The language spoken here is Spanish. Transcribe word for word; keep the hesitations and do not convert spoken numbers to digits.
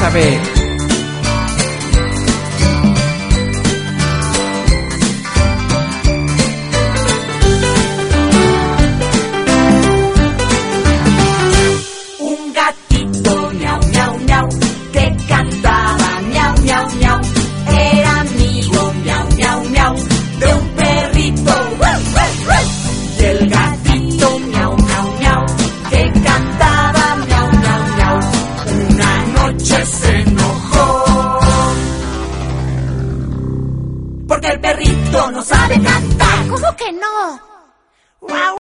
saber. Un gatito miau, miau, miau, que cantaba miau, miau, miau. Era amigo miau, miau, miau, de un perrito. ¡Ruff, ruff, ruff! Y el gatito miau, miau, miau, que cantaba miau, miau, miau. Una noche se enojó porque el perrito no sabe cantar. ¿Cómo que no?